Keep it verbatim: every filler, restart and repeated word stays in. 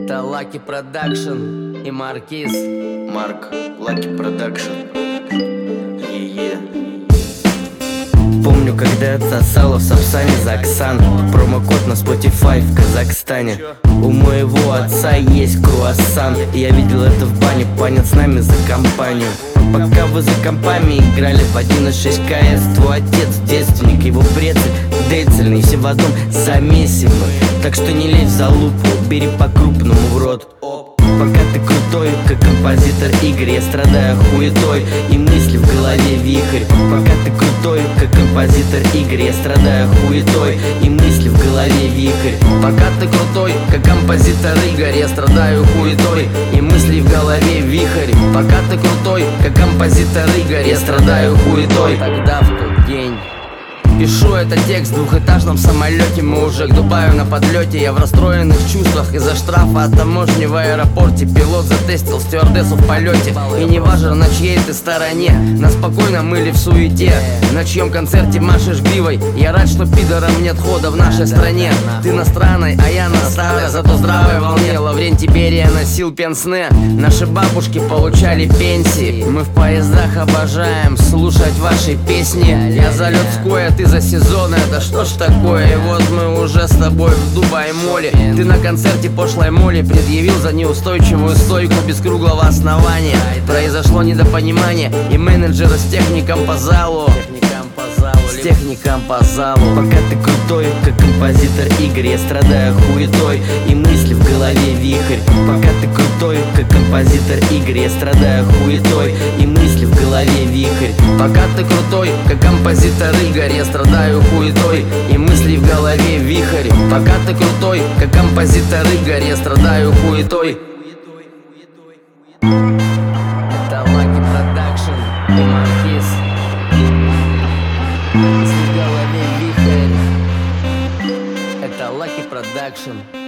Это Lucky Production и Маркиз. Марк, Lucky Production. Е-е. Помню, когда отсосала в Сапсане за Оксан. Промокод на Spotify в Казахстане. У моего отца есть круассан. Я видел это в бане, панят с нами за компанию. Пока вы за компами играли в один и шесть ка эс, твой отец девственник, его прецель децельный, все в одном замесе мы. Так что не лезь в залупу, бери по-крупному в рот. Пока ты крутой, как композитор Игорь, я страдаю хуетой и мысли в голове вихрь. Пока ты крутой, как композитор Игорь, я страдаю хуетой и мысли в голове вихрь. Пока ты крутой, как композитор Игорь, я страдаю хуетой и мысли в голове вихрь. Пока ты крутой, как композитор Игорь, я страдаю хуетой. Тогда в тот день пишу этот текст в двухэтажном самолете. Мы уже к Дубаю на подлете. Я в расстроенных чувствах из-за штрафа от таможни в аэропорте. Пилот затестил стюардессу в полете. И не важно, на чьей ты стороне, нас спокойно мыли в суете. На чьем концерте машешь гривой. Я рад, что пидорам нет хода в нашей стране. Ты на странной, а я на старой, зато здравой волне. Лаврентий Берия носил пенсне. Наши бабушки получали пенсии. Мы в поездах обожаем слушать ваши песни. Я за людской, а ты за сезон, это что ж такое? И вот мы уже с тобой в Дубай-моле. Ты на концерте пошлой моли предъявил за неустойчивую стойку без круглого основания. Произошло недопонимание, и менеджера с техником по залу С техником по залу. Пока ты крутой, как композитор Игорь, я страдаю хуетой и мысли в голове вихрь. Пока ты крутой, как композитор Игорь, я страдаю хуетой и мысли в голове вихрь. Пока ты крутой, как композитор Игорь, я страдаю хуетой и мысли в голове вихрь. Пока ты крутой, как композитор Игорь, я страдаю хуетой. Это Lucky Production и Маркиз. Мысли в голове вихрь. Это Lucky Production.